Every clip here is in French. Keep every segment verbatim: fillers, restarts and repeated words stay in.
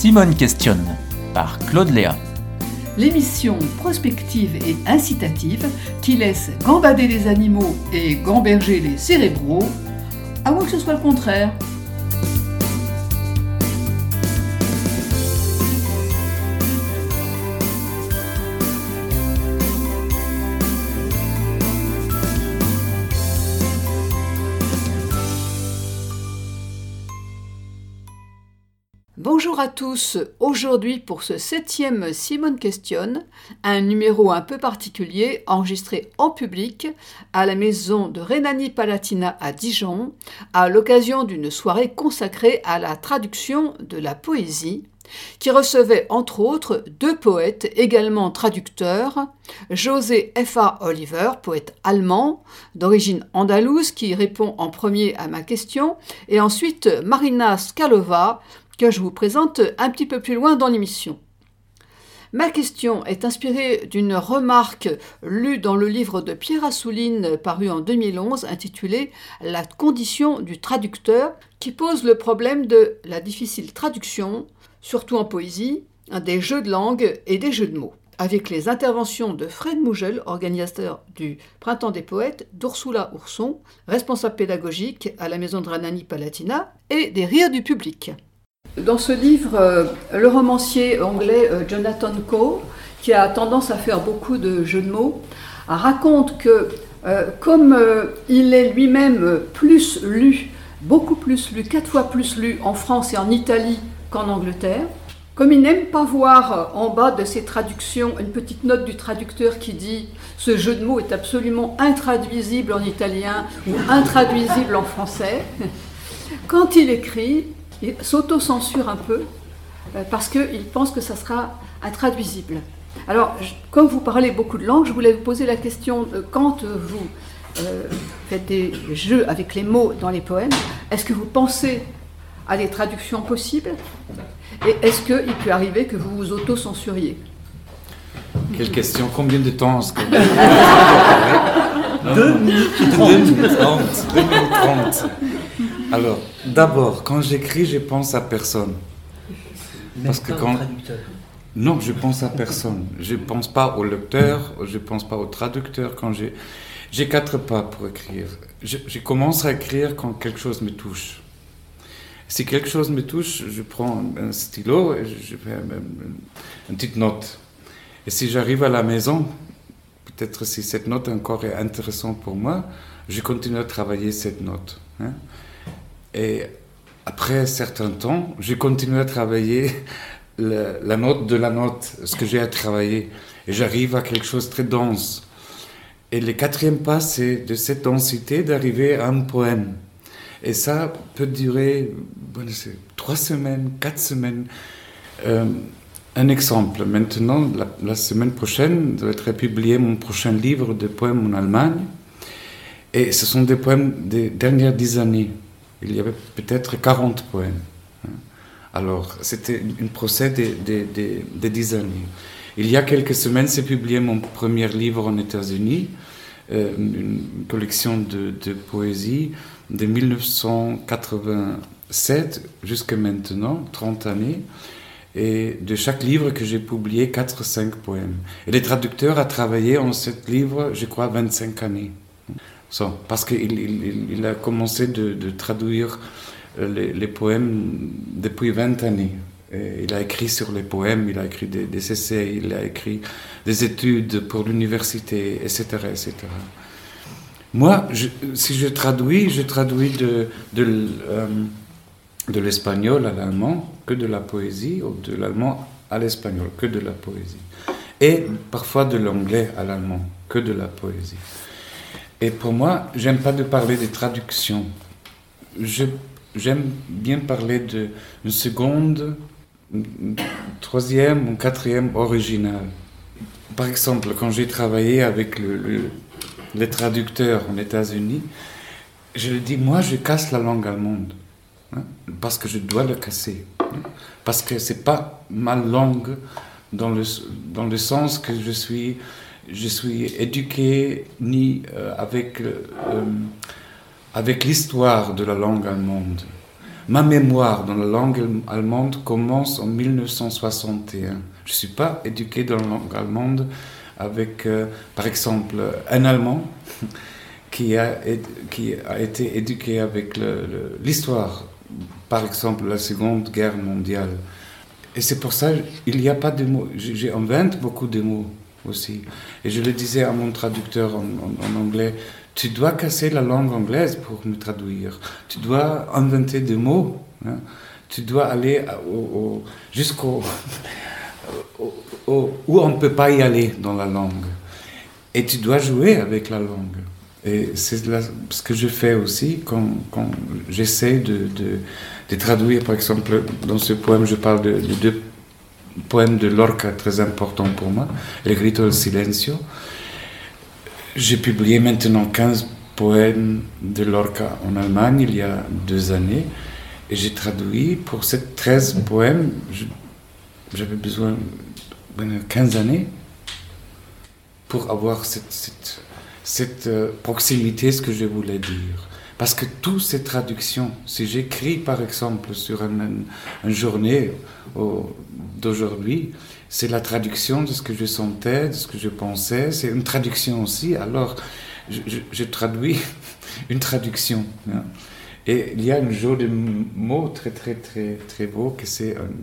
Simone questionne par Claude Léa. L'émission prospective et incitative qui laisse gambader les animaux et gamberger les cérébraux, à moins que ce soit le contraire. Bonjour à tous, aujourd'hui pour ce septième Simone questionne, un numéro un peu particulier enregistré en public à la maison de Rhénanie-Palatinat à Dijon, à l'occasion d'une soirée consacrée à la traduction de la poésie, qui recevait entre autres deux poètes également traducteurs, José F A Oliver, poète allemand d'origine andalouse qui répond en premier à ma question, et ensuite Marina Skalova, que je vous présente un petit peu plus loin dans l'émission. Ma question est inspirée d'une remarque lue dans le livre de Pierre Assouline paru en deux mille onze intitulé « La condition du traducteur » qui pose le problème de la difficile traduction, surtout en poésie, des jeux de langue et des jeux de mots, avec les interventions de Fred Mougel, organisateur du Printemps des Poètes, d'Ursula Ourson, responsable pédagogique à la maison de Rhénanie-Palatinat, et des rires du public. Dans ce livre, euh, le romancier anglais euh, Jonathan Coe, qui a tendance à faire beaucoup de jeux de mots, raconte que euh, comme euh, il est lui-même plus lu, beaucoup plus lu, quatre fois plus lu en France et en Italie qu'en Angleterre, comme il n'aime pas voir en bas de ses traductions une petite note du traducteur qui dit « ce jeu de mots est absolument intraduisible en italien ou intraduisible en français », quand il écrit, il s'auto-censure un peu parce qu'il pense que ça sera intraduisible. Alors, je, comme vous parlez beaucoup de langues, je voulais vous poser la question de quand vous euh, faites des jeux avec les mots dans les poèmes, est-ce que vous pensez à des traductions possibles et est-ce qu'il peut arriver que vous vous auto-censuriez? Quelle question, combien de temps est-ce que... deux minutes trente. deux minutes trente. Alors, d'abord, quand j'écris, je pense à personne. Parce que quand... traducteur. Non, je pense à personne. Je ne pense pas au lecteur, je ne pense pas au traducteur. Quand j'ai... j'ai quatre pas pour écrire. Je, je commence à écrire quand quelque chose me touche. Si quelque chose me touche, je prends un stylo et je fais une, une petite note. Et si j'arrive à la maison, peut-être si cette note encore est intéressante pour moi, je continue à travailler cette note. Hein? Et après un certain temps, je continue à travailler la, la note de la note, ce que j'ai à travailler. Et j'arrive à quelque chose de très dense. Et le quatrième pas, c'est de cette densité d'arriver à un poème. Et ça peut durer bon, c'est trois semaines, quatre semaines. Euh, un exemple, maintenant, la, la semaine prochaine, doit être publié mon prochain livre de poèmes en Allemagne. Et ce sont des poèmes des dernières dix années. Il y avait peut-être quarante poèmes. Alors, c'était une procès des, des, des, des dix années. Il y a quelques semaines, c'est publié mon premier livre aux États-Unis, euh, une collection de, de poésie de dix-neuf cent quatre-vingt-sept jusqu'à maintenant, trente années. Et de chaque livre que j'ai publié, quatre ou cinq poèmes. Et le traducteur a travaillé en ce livre, je crois, vingt-cinq années. So, parce qu'il il, il a commencé de, de traduire les, les poèmes depuis vingt années. Et il a écrit sur les poèmes, il a écrit des, des essais, il a écrit des études pour l'université, et cetera, et cetera. Moi, je, si je traduis, je traduis de, de, euh, de l'espagnol à l'allemand, que de la poésie, ou de l'allemand à l'espagnol, que de la poésie. Et parfois de l'anglais à l'allemand, que de la poésie. Et pour moi, j'aime pas de parler de traduction. Je, j'aime bien parler d'une seconde, une troisième ou quatrième original. Par exemple, quand j'ai travaillé avec le, le, les traducteurs aux États-Unis, je lui dis, moi, je casse la langue allemande, hein, parce que je dois le casser, hein, parce que c'est pas ma langue dans le, dans le sens que je suis... Je suis éduqué ni euh, avec, euh, avec l'histoire de la langue allemande. Ma mémoire dans la langue allemande commence en mille neuf cent soixante et un. Je ne suis pas éduqué dans la langue allemande avec, euh, par exemple, un Allemand qui a, qui a été éduqué avec le, le, l'histoire, par exemple, la Seconde Guerre mondiale. Et c'est pour ça qu'il n'y a pas de mots. J'invente beaucoup de mots aussi. Et je le disais à mon traducteur en, en, en anglais, tu dois casser la langue anglaise pour me traduire. Tu dois inventer des mots. Hein. Tu dois aller au, au, jusqu'au... au, au, où on ne peut pas y aller dans la langue. Et tu dois jouer avec la langue. Et c'est là, ce que je fais aussi quand, quand j'essaie de, de, de traduire, par exemple, dans ce poème, je parle de, de deux poèmes de Lorca très importants pour moi, El grito del silencio. J'ai publié maintenant quinze poèmes de Lorca en Allemagne il y a deux années, et j'ai traduit pour ces treize poèmes, je, j'avais besoin de quinze années pour avoir cette... cette cette euh, proximité, ce que je voulais dire. Parce que toutes ces traductions, si j'écris par exemple sur une, une journée au, d'aujourd'hui, c'est la traduction de ce que je sentais, de ce que je pensais, c'est une traduction aussi, alors je, je, je traduis une traduction. Hein. Et il y a un jeu de mots très très très très beau, que c'est un,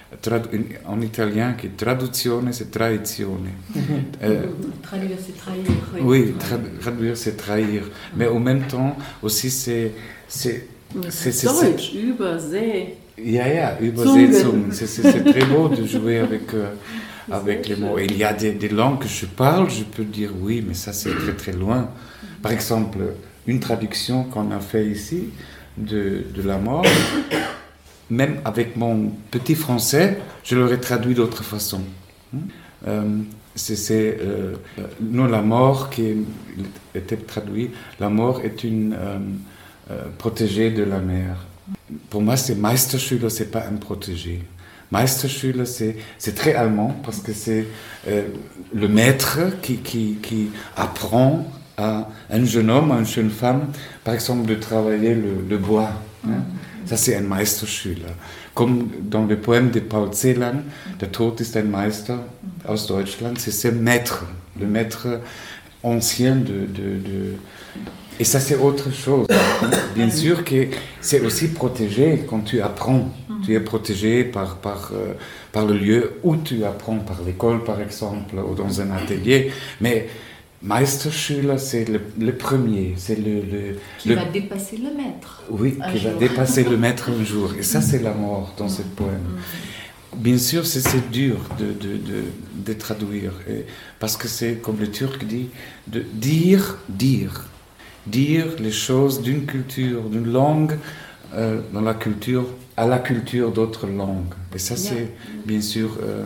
en italien, qui est traduzione, c'est tradizione. Euh, traduire, c'est trahir. Oui, oui tra- traduire, c'est trahir. Mais en même temps, aussi, c'est... c'est, c'est, c'est Deutsch, c'est, Übersee. Ja, ja, Übersetzung. C'est, c'est, c'est très beau de jouer avec, euh, avec les mots. Et il y a des, des langues que je parle, je peux dire oui, mais ça, c'est très très loin. Par exemple, une traduction qu'on a fait ici de, de la mort... Même avec mon petit français, je l'aurais traduit d'autre façon. Euh, c'est c'est euh, non, la mort qui était traduit, la mort est une euh, euh, protégée de la mer. Pour moi, c'est Meisterschüler, c'est pas un protégé. Meisterschüler, c'est, c'est très allemand parce que c'est euh, le maître qui, qui, qui apprend à un jeune homme, à une jeune femme, par exemple, de travailler le, le bois. Hein. Ça, c'est ein Meisterschüler. Comme dans le poème de Paul Celan, Der Tod ist ein Meister aus Deutschland, c'est ce maître, le maître ancien de, de, de... Et ça, c'est autre chose. Bien sûr que c'est aussi protégé quand tu apprends. Tu es protégé par, par, euh, par le lieu où tu apprends, par l'école, par exemple, ou dans un atelier. Mais Meisterschüler, c'est le, le premier, c'est le, le qui le, va dépasser le maître. Oui, qui jour. va dépasser le maître un jour. Et ça, c'est la mort dans ce poème. Bien sûr, c'est, c'est dur de, de, de, de traduire, et, parce que c'est, comme le Turc dit, de dire, dire, dire les choses d'une culture, d'une langue, euh, dans la culture, à la culture d'autres langues. Et ça, c'est yeah. bien sûr... Euh,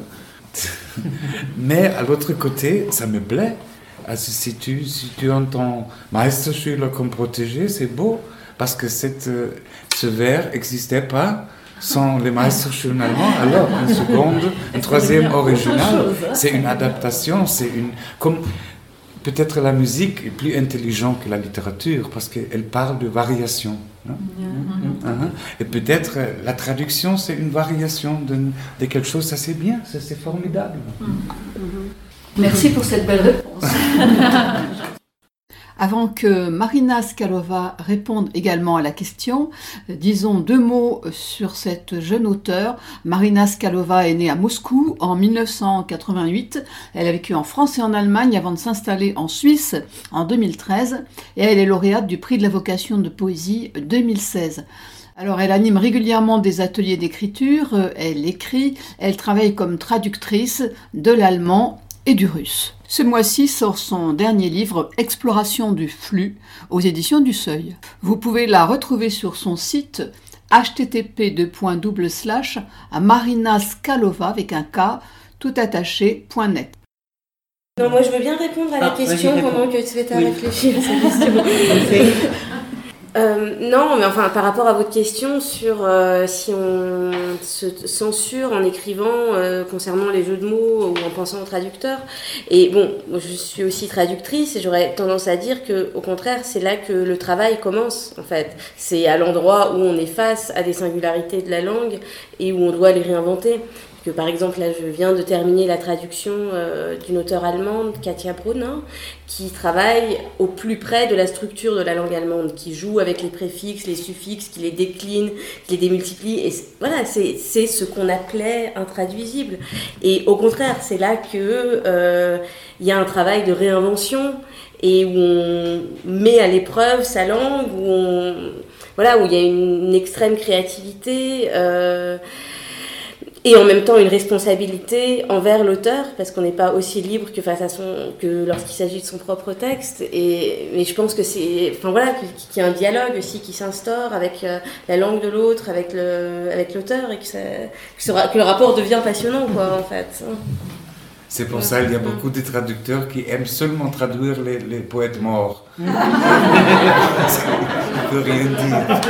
mais à l'autre côté, ça me plaît. Also, si, tu, si tu entends Meisterschüler comme protégé, c'est beau, parce que cette, ce vers n'existait pas sans les Meisterschüler allemands. Alors, une seconde, un troisième original, c'est une adaptation, c'est une... Comme peut-être la musique est plus intelligente que la littérature, parce qu'elle parle de variation. Hein? Mm-hmm. Uh-huh. Et peut-être la traduction, c'est une variation de, de quelque chose, ça c'est bien, ça c'est formidable. Mm-hmm. Merci pour cette belle réponse. Avant que Marina Skalova réponde également à la question, disons deux mots sur cette jeune auteure. Marina Skalova est née à Moscou en dix-neuf cent quatre-vingt-huit. Elle a vécu en France et en Allemagne avant de s'installer en Suisse en deux mille treize. Et elle est lauréate du prix de la vocation de poésie deux mille seize. Alors, elle anime régulièrement des ateliers d'écriture, elle écrit, elle travaille comme traductrice de l'allemand et du russe. Ce mois-ci sort son dernier livre, Exploration du flux, aux éditions du Seuil. Vous pouvez la retrouver sur son site h t t p deux points double slash à Marina Skalova avec un K tout attaché point net. Non, moi je veux bien répondre à la ah, question pendant que tu fais ta oui. réfléchir à cette question. Euh, non, mais enfin, par rapport à votre question sur euh, si on se censure en écrivant euh, concernant les jeux de mots ou en pensant au traducteur. Et bon, je suis aussi traductrice et j'aurais tendance à dire que, au contraire, c'est là que le travail commence, en fait. C'est à l'endroit où on est face à des singularités de la langue et où on doit les réinventer. Que par exemple, là, je viens de terminer la traduction euh, d'une auteure allemande, Katja Brunner, qui travaille au plus près de la structure de la langue allemande, qui joue avec les préfixes, les suffixes, qui les décline, qui les démultiplie. Et c'est, voilà, c'est, c'est ce qu'on appelait intraduisible. Et au contraire, c'est là que euh, y a un travail de réinvention et où on met à l'épreuve sa langue, où on, voilà, où il y a une, une extrême créativité. Euh, Et en même temps, une responsabilité envers l'auteur, parce qu'on n'est pas aussi libre que, face à son, que lorsqu'il s'agit de son propre texte. Et, mais je pense que c'est, enfin voilà, qu'il y a un dialogue aussi qui s'instaure avec la langue de l'autre, avec, le, avec l'auteur, et que, ça, que, ce, que le rapport devient passionnant, quoi, en fait. C'est pour ça qu'il y a beaucoup de traducteurs qui aiment seulement traduire les, les poètes morts. Ça ne peut rien dire.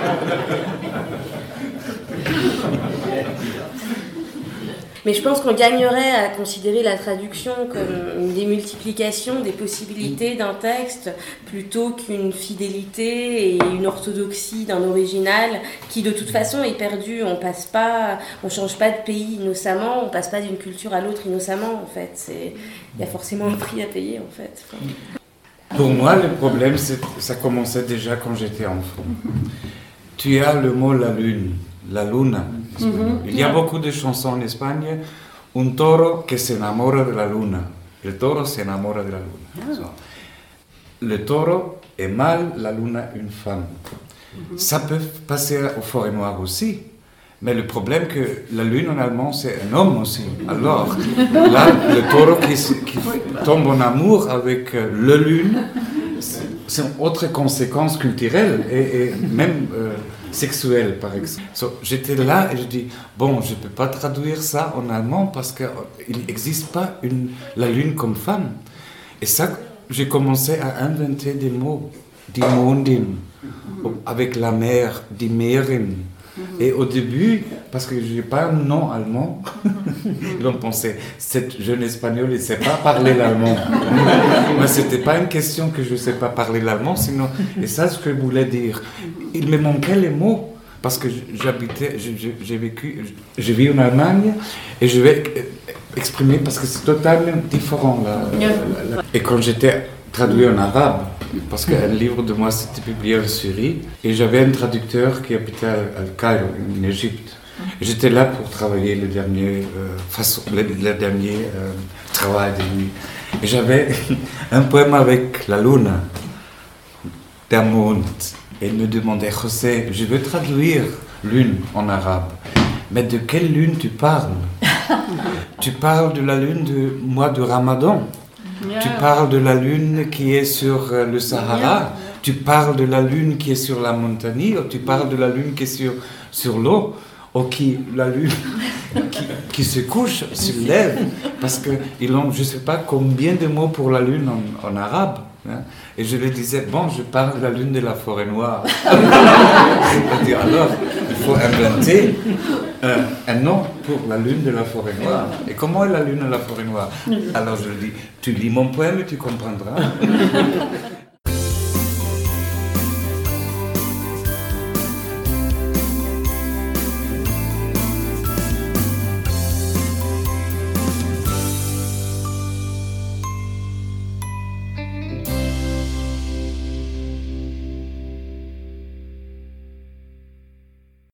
Mais je pense qu'on gagnerait à considérer la traduction comme une démultiplication des possibilités d'un texte plutôt qu'une fidélité et une orthodoxie d'un original qui de toute façon est perdu. On passe pas, on change pas de pays innocemment, on passe pas d'une culture à l'autre innocemment en fait. C'est, il y a forcément un prix à payer en fait. Enfin... Pour moi, le problème, c'est, ça commençait déjà quand j'étais enfant. Tu as le mot la lune. La luna. Mm-hmm. Il y a beaucoup de chansons en Espagne. Un toro que se enamora de la luna. El toro se enamora de la luna. Ah. Le taureau est mâle, la luna une femme. Mm-hmm. Ça peut passer au Forêt Noire aussi. Mais le problème c'est que la lune en allemand c'est un homme aussi. Alors là, le taureau qui, qui tombe en amour avec le lune, c'est une autre conséquence culturelle et, et même euh, sexuelle par exemple. So, j'étais là et je dis bon, je ne peux pas traduire ça en allemand parce qu'il n'existe pas une, la lune comme femme. Et ça, j'ai commencé à inventer des mots, die Mondin, avec la mer, die Meerin. Et au début, parce que je n'ai pas un nom allemand, ils ont pensé, cette jeune espagnole, elle ne sait pas parler l'allemand. Mais ce n'était pas une question que je ne sais pas parler l'allemand, sinon, et ça, ce que je voulais dire. Il me manquait les mots, parce que j'habitais, j'ai vécu, je vis en Allemagne, et je vais exprimer, parce que c'est totalement différent. Là, là. Et quand j'étais traduit en arabe, parce qu'un livre de moi s'était publié en Syrie, et j'avais un traducteur qui habitait à El Caire, en Égypte. Et j'étais là pour travailler le dernier, euh, façon, le, le dernier euh, travail de lui. Et j'avais un poème avec la lune, der Mond. Et il me demandait, José, je veux traduire lune en arabe, mais de quelle lune tu parles? Tu parles de la lune du mois de Ramadan. Yeah. Tu parles de la lune qui est sur le Sahara, yeah. Tu parles de la lune qui est sur la montagne, ou tu parles de la lune qui est sur, sur l'eau, ou qui, la lune qui, qui se couche, se lève, parce qu'ils ont, je ne sais pas combien de mots pour la lune en, en arabe. Hein? Et je lui disais, bon, je parle de la lune de la Forêt Noire. Alors, il faut inventer euh, un nom pour la lune de la Forêt Noire. Et comment est la lune de la Forêt Noire? Alors je lui dis, tu lis mon poème et tu comprendras.